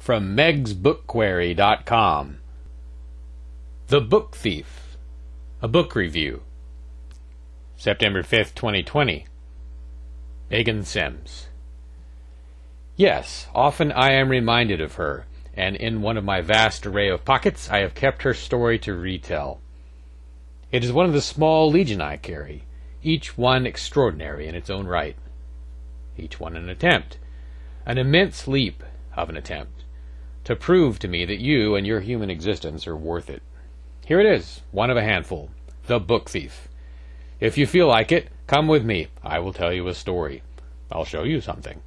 from megsbookquery.com. The Book Thief, a book review. September 5th, 2020. Megan Sims. Yes, often I am reminded of her, and in one of my vast array of pockets I have kept her story to retell. It is one of the small legion I carry, each one extraordinary in its own right. Each one an attempt, an immense leap of an attempt, to prove to me that you and your human existence are worth it. Here it is, one of a handful, The Book Thief. If you feel like it, come with me. I will tell you a story. I'll show you something.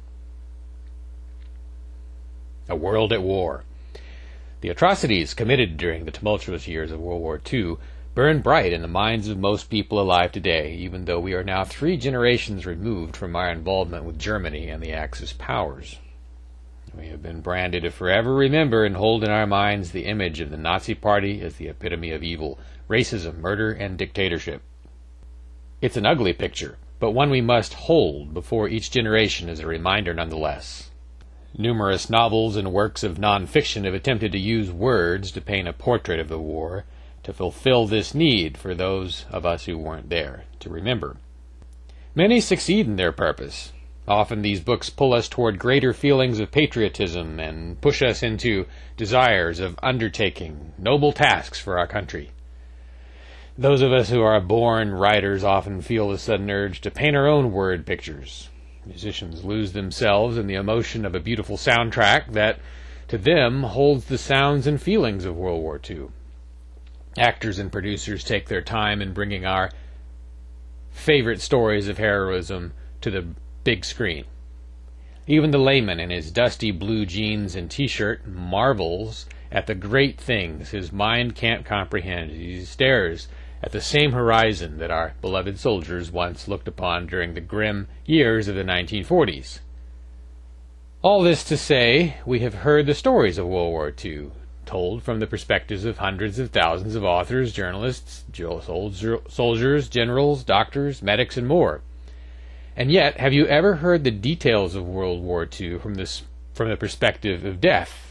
A world at war. The atrocities committed during the tumultuous years of World War II burn bright in the minds of most people alive today, even though we are now 3 generations removed from our involvement with Germany and the Axis powers. We have been branded to forever remember and hold in our minds the image of the Nazi Party as the epitome of evil, racism, murder, and dictatorship. It's an ugly picture, but one we must hold before each generation as a reminder nonetheless. Numerous novels and works of non-fiction have attempted to use words to paint a portrait of the war, to fulfill this need for those of us who weren't there to remember. Many succeed in their purpose. Often these books pull us toward greater feelings of patriotism and push us into desires of undertaking noble tasks for our country. Those of us who are born writers often feel a sudden urge to paint our own word pictures. Musicians lose themselves in the emotion of a beautiful soundtrack that, to them, holds the sounds and feelings of World War II. Actors and producers take their time in bringing our favorite stories of heroism to the big screen. Even the layman in his dusty blue jeans and t-shirt marvels at the great things his mind can't comprehend as he stares at the same horizon that our beloved soldiers once looked upon during the grim years of the 1940s. All this to say, we have heard the stories of World War II, told from the perspectives of hundreds of thousands of authors, journalists, soldiers, generals, doctors, medics, and more. And yet, have you ever heard the details of World War II from the perspective of death?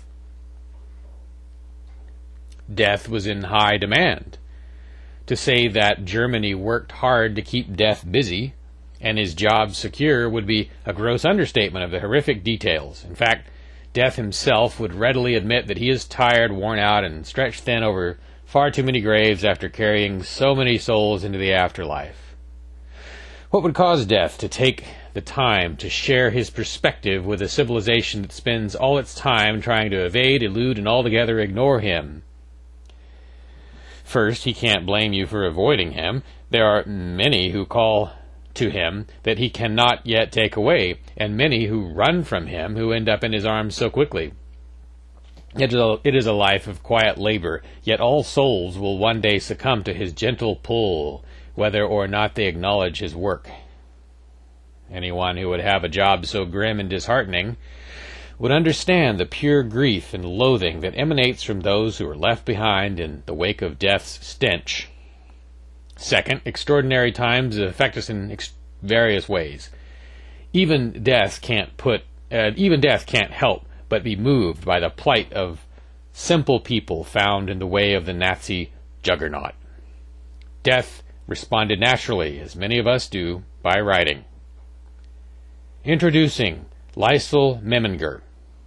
Death was in high demand. To say that Germany worked hard to keep death busy and his job secure would be a gross understatement of the horrific details. In fact, Death himself would readily admit that he is tired, worn out, and stretched thin over far too many graves after carrying so many souls into the afterlife. What would cause Death to take the time to share his perspective with a civilization that spends all its time trying to evade, elude, and altogether ignore him? First, he can't blame you for avoiding him. There are many who call to him that he cannot yet take away, and many who run from him who end up in his arms so quickly. It is a life of quiet labor, yet all souls will one day succumb to his gentle pull, whether or not they acknowledge his work. Anyone who would have a job so grim and disheartening would understand the pure grief and loathing that emanates from those who are left behind in the wake of death's stench. Second, extraordinary times affect us in various ways. Even death can't help but be moved by the plight of simple people found in the way of the Nazi juggernaut. Death responded naturally, as many of us do, by writing. Introducing Liesl Meminger,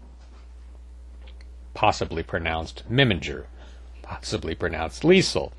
possibly pronounced Meminger, possibly pronounced Liesl.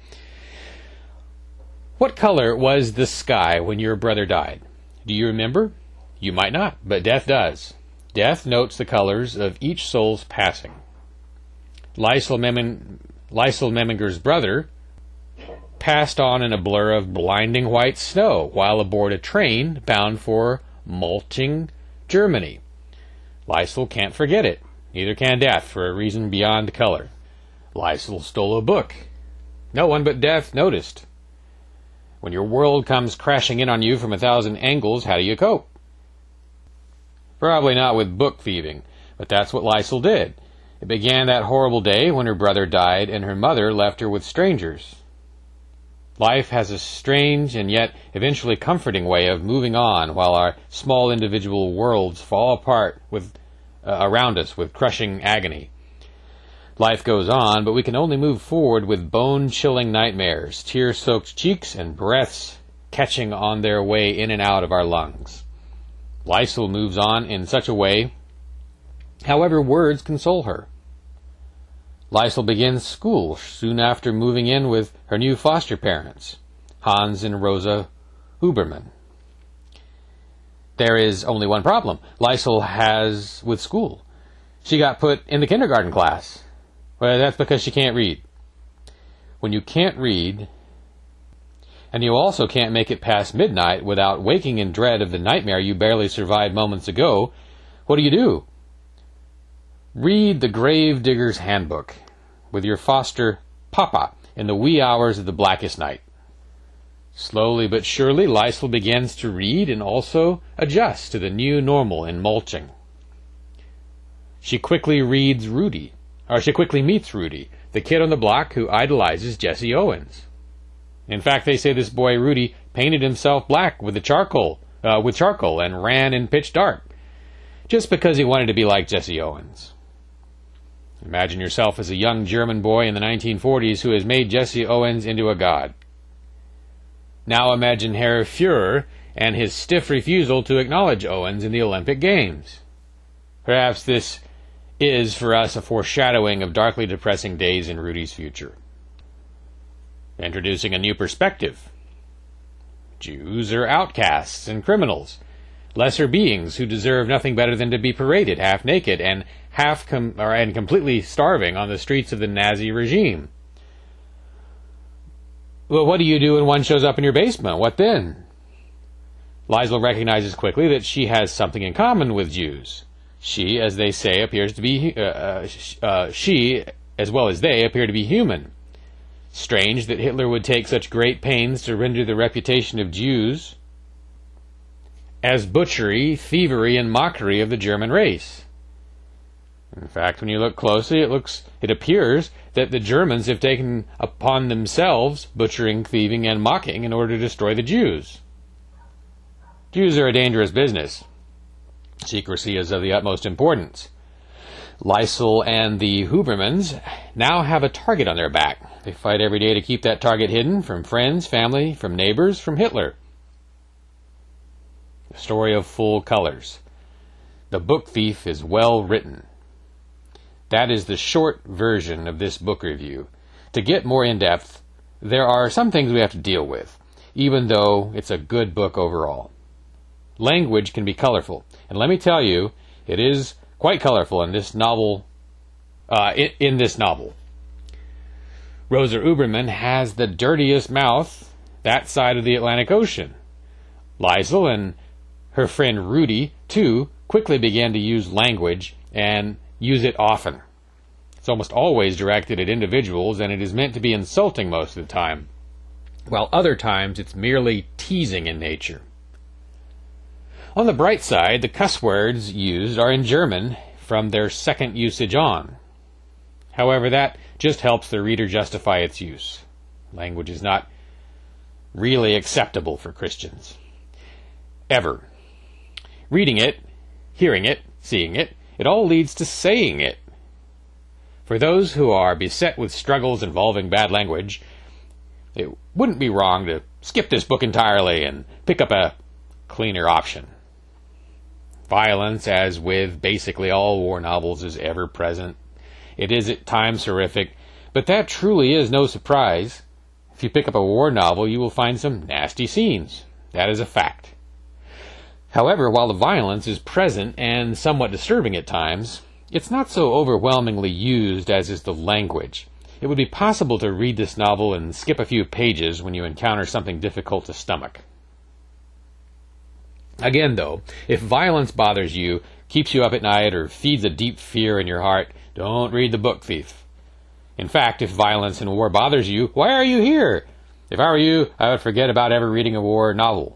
What color was the sky when your brother died? Do you remember? You might not, but death does. Death notes the colors of each soul's passing. Liesl Meminger's brother passed on in a blur of blinding white snow while aboard a train bound for Molching, Germany. Liesl can't forget it. Neither can death, for a reason beyond color. Liesl stole a book. No one but death noticed. When your world comes crashing in on you from 1,000 angles, how do you cope? Probably not with book thieving, but that's what Liesl did. It began that horrible day when her brother died and her mother left her with strangers. Life has a strange and yet eventually comforting way of moving on while our small individual worlds fall apart with around us with crushing agony. Life goes on, but we can only move forward with bone-chilling nightmares, tear-soaked cheeks, and breaths catching on their way in and out of our lungs. Lysol moves on in such a way, however words console her. Lysol begins school soon after moving in with her new foster parents, Hans and Rosa Huberman. There is only one problem Lysol has with school. She got put in the kindergarten class. Well, that's because she can't read. When you can't read, and you also can't make it past midnight without waking in dread of the nightmare you barely survived moments ago, what do? Read the Grave Digger's Handbook with your foster papa in the wee hours of the blackest night. Slowly but surely, Lysol begins to read and also adjust to the new normal in mulching. She quickly meets Rudy, the kid on the block who idolizes Jesse Owens. In fact, they say this boy Rudy painted himself black with charcoal and ran in pitch dark, just because he wanted to be like Jesse Owens. Imagine yourself as a young German boy in the 1940s who has made Jesse Owens into a god. Now imagine Herr Fuhrer and his stiff refusal to acknowledge Owens in the Olympic Games. Perhaps this is, for us, a foreshadowing of darkly depressing days in Rudy's future. Introducing a new perspective. Jews are outcasts and criminals, lesser beings who deserve nothing better than to be paraded half-naked and completely starving on the streets of the Nazi regime. Well, what do you do when one shows up in your basement? What then? Lysol recognizes quickly that she has something in common with Jews. She, as they say, appears to be she, as well as they, appear to be human. Strange that Hitler would take such great pains to render the reputation of Jews as butchery, thievery, and mockery of the German race. In fact, when you look closely, it appears that the Germans have taken upon themselves butchering, thieving, and mocking in order to destroy the Jews. Jews are a dangerous business. Secrecy is of the utmost importance. Lysol and the Hubermans now have a target on their back. They fight every day to keep that target hidden from friends, family, from neighbors, from Hitler. A story of full colors. The Book Thief is well written. That is the short version of this book review. To get more in-depth, there are some things we have to deal with, even though it's a good book overall. Language can be colorful, and let me tell you, it is quite colorful in this novel. Rosa Huberman has the dirtiest mouth that side of the Atlantic Ocean. Lysol and her friend Rudy, too, quickly began to use language and use it often. It's almost always directed at individuals, and it is meant to be insulting most of the time, while other times it's merely teasing in nature. On the bright side, the cuss words used are in German from their second usage on. However, that just helps the reader justify its use. Language is not really acceptable for Christians. Ever. Reading it, hearing it, seeing it, it all leads to saying it. For those who are beset with struggles involving bad language, it wouldn't be wrong to skip this book entirely and pick up a cleaner option. Violence, as with basically all war novels, is ever present. It is at times horrific, but that truly is no surprise. If you pick up a war novel, you will find some nasty scenes. That is a fact. However, while the violence is present and somewhat disturbing at times, it's not so overwhelmingly used as is the language. It would be possible to read this novel and skip a few pages when you encounter something difficult to stomach. Again, though, if violence bothers you, keeps you up at night, or feeds a deep fear in your heart, don't read The Book Thief. In fact, if violence and war bothers you, why are you here? If I were you, I would forget about ever reading a war novel.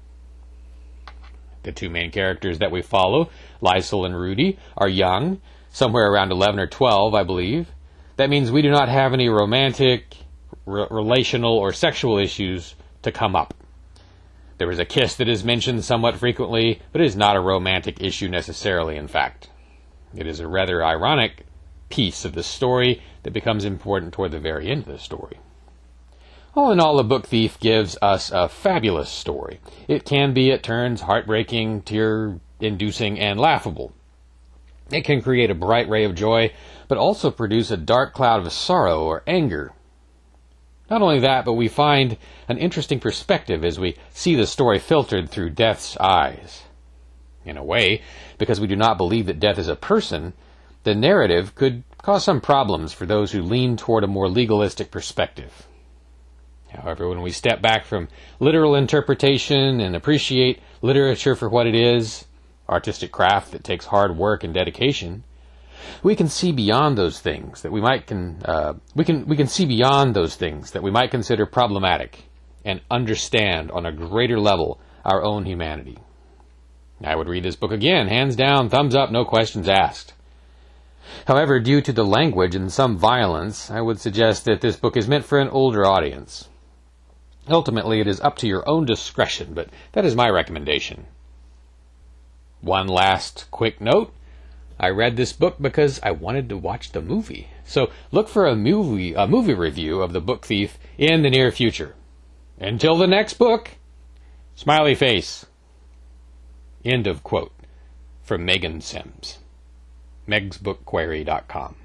The two main characters that we follow, Lysol and Rudy, are young, somewhere around 11 or 12, I believe. That means we do not have any romantic, relational, or sexual issues to come up. There is a kiss that is mentioned somewhat frequently, but it is not a romantic issue necessarily, in fact. It is a rather ironic piece of the story that becomes important toward the very end of the story. All in all, The Book Thief gives us a fabulous story. It can be, at turns, heartbreaking, tear-inducing, and laughable. It can create a bright ray of joy, but also produce a dark cloud of sorrow or anger. Not only that, but we find an interesting perspective as we see the story filtered through Death's eyes. In a way, because we do not believe that Death is a person, the narrative could cause some problems for those who lean toward a more legalistic perspective. However, when we step back from literal interpretation and appreciate literature for what it is, artistic craft that takes hard work and dedication, we can see beyond those things that we might see beyond those things that we might consider problematic and understand on a greater level our own humanity. I would read this book again, hands down, thumbs up, no questions asked. However, due to the language and some violence, I would suggest that this book is meant for an older audience. Ultimately, it is up to your own discretion, but that is my recommendation. One last quick note. I read this book because I wanted to watch the movie. So look for a movie review of The Book Thief in the near future. Until the next book, smiley face. End of quote. From Megan Sims. megsbookquery.com